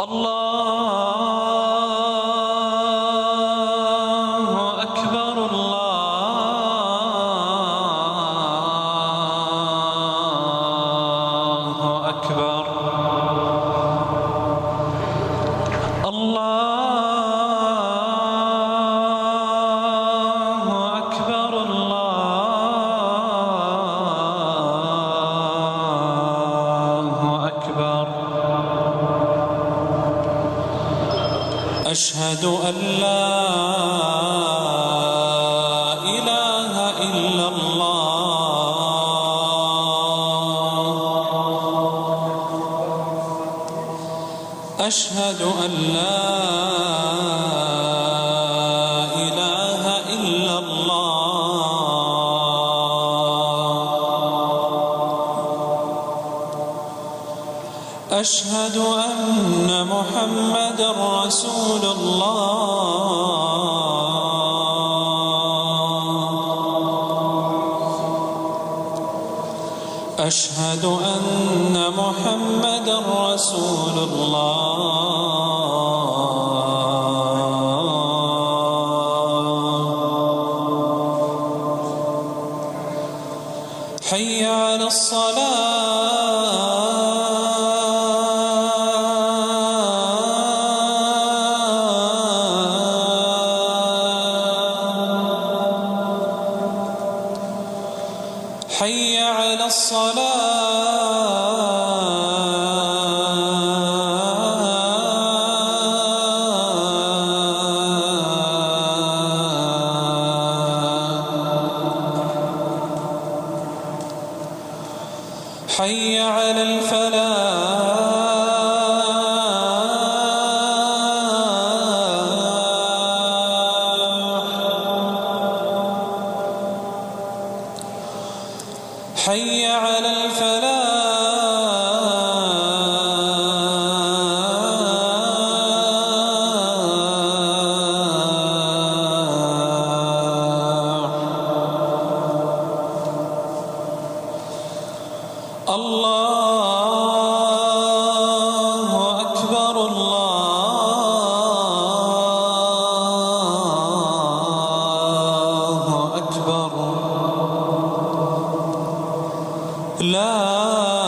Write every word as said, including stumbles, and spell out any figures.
الله أكبر الله أكبر الله أكبر الله أكبر. أشهد أن لا إله إلا الله. أشهد أن لا إله إلا الله. أشهد أن محمدًا رسول الله. أشهد أن محمدًا رسول الله. حي على الصلاة. حي على الصلاة. حي على الفلاح. حي على الفلاح. الله أكبر الله أكبر. لا